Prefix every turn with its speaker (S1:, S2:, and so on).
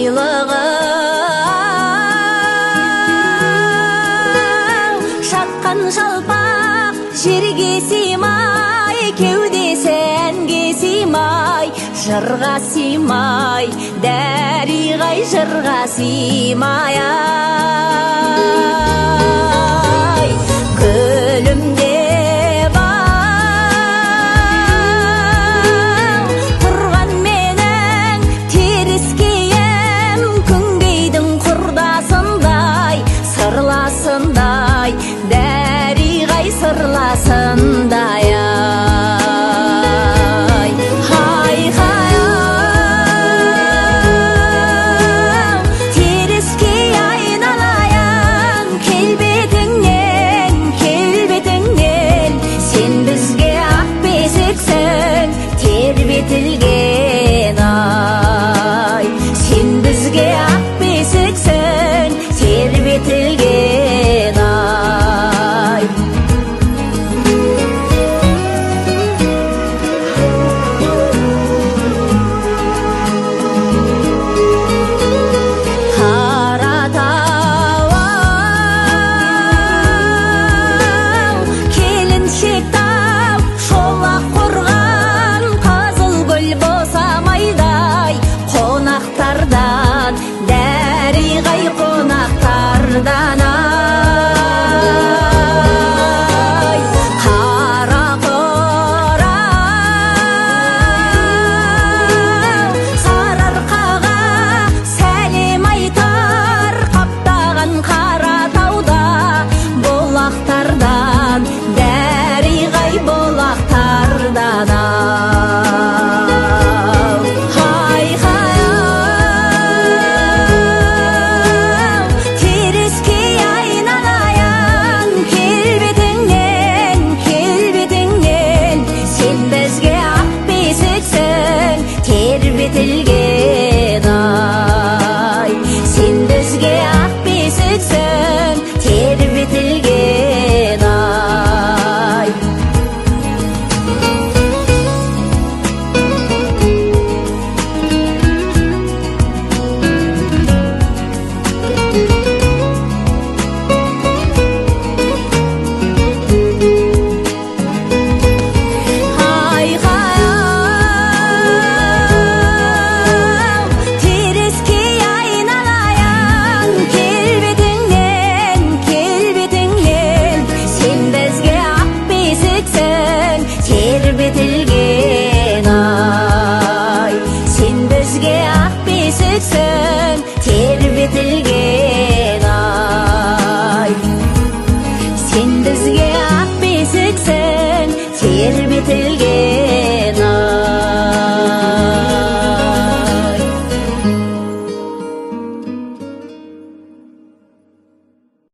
S1: байлығың. Шаққан жалпақ жерге сыймай, кеудесі әнге сыймай, жырға сыймай, дәриғай жырға сыймай. Ай, гүлімде бал тұрған менің теріскейім, күнгейдің құрдасындай, сырласындай, дәриғай сырласындай. Тербетілген ай, сен бізге ақ бесіксің, тербетілген ай. Қаратау келіншек тау, шолақ қорған, босамайдай қонақтардан, дәриғай қонақтардан. Ай, Қарақорау сарыарқаға сәлем айтар, қаптаған Қаратауда бұлақтардан, дәриғай бұлақтардан. Тербетілген